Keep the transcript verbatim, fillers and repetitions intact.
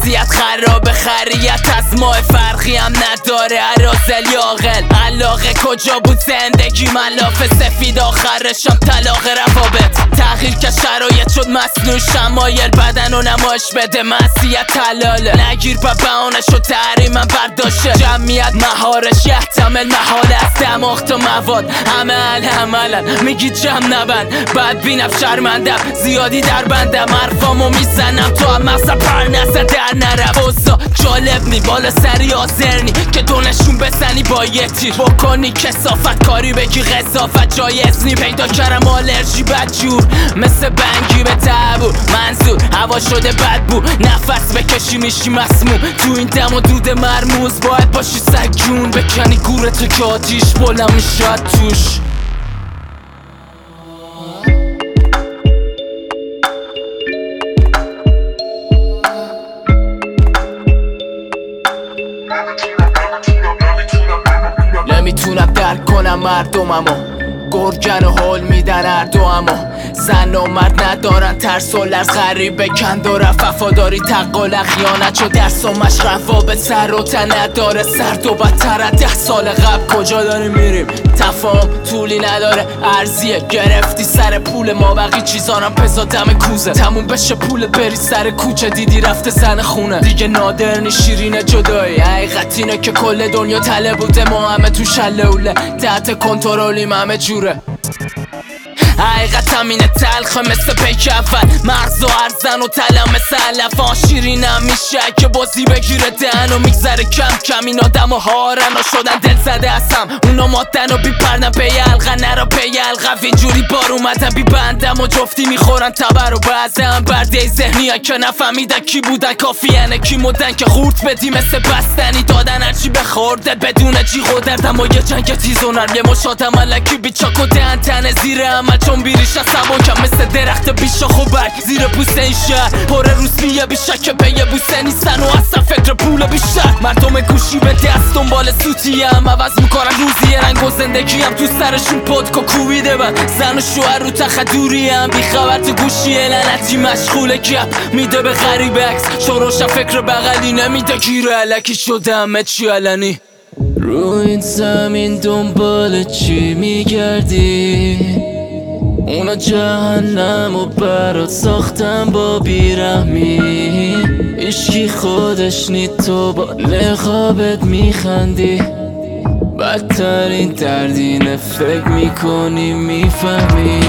وضعیت خراب خریت از ماه فرقی هم نداره عرازل یاغل علاقه کجا بود زندگی ملاف سفید آخرشم طلاق روابط تغییر که شرایط شد مصنوع شمایل بدن و نمایش بده مسیحت حلاله نگیر با بهانش و تحریم من برداشته جمعیت مهارش یحتمل محاله از دماغ تا مواد عمل عملن میگی جمع نبند بعد بینم شرمندم زیادی در بندم حرفامو میزنم تو هم مغزم پر نزد در نرم اوزا جالب نی بالا سری حاضر نی که تو نشون بزنی با یه تیر بکنی کسافت کاری بگی قضافت جایز نی پیدا کردم آلرژی بدجور مثل بنگی به تعبور منظور هوا شده بدبو نفس بکشی میشی مسموم تو این دم و دود مرموز باید باشی سگ جون بکنی گورتو که آتیش بلند میشد توش نمیتونم درک کنم مردممو گرگن و حال میدن هر دو اما زن و مرد ندارن ترس و لرز غریب بکن داره وفاداری تقال خیانت شد درس و مشرفا به سر و تن نداره سرد و بدتر از ده سال قبل کجا داریم میریم تفاهم طولی نداره ارزیه گرفتی سر پول ما بقی چیزانم پزا دم کوزه تموم بشه پول بری سر کوچه دیدی رفته زن خونه دیگه نادر نی شیرین جدایی حقیقت اینه که کل دنیا تله بوده ما همه تو شلوله تحت کنترلیم همه جوره حقیقت همینه تلخه مثل پیک اول مغز و ارزن و تلم مثل علفان شیرینم میشه که بازی بگیره دهن و میگذره کم کم این آدم و هارن و شدن دل زده هستم اونا مادن و بی پرنم پی حلقه نرا پی حلقه اینجوری بار اومدن بی بندم و جفتی میخورن تبر و بعضه هم برده ذهنی ها که نفهمیدن کی بودن کافیانه کی مدن که خورد بدی مثل بستنی دادن هرچی بخورده بدون جیغ و دردم و یه جنگ تیز و نرم یه مشاتم علکی بی چاک و دهن تنه زیر عمل چون بیریش از سباکم مثل درخت بیشاخ و برگ زیر پوست این شهر پاره روسمیه بیشک پیه بوسه نیستن و اصلا فکر پول بیشتر مردم گوشی به دست دنبال سوتی هم عوض میکنن روزی رنگ و زندگی هم تو سرشون پدکو کوبیده بن زن و شوهر رو تخت دوری هم بیخبر تو گوشی لعنتی مشغول گپ میده به غریب عکس چون روشن فکر بغلی نمیده گیره علکی شده همه چی علنی رو این زمین دنبال چی میگردی اونا جهنم و برات ساختن با بیرحمی عشقی خودش نی تو با نقابت میخندی بدترین دردینه فکر میکنی میفهمی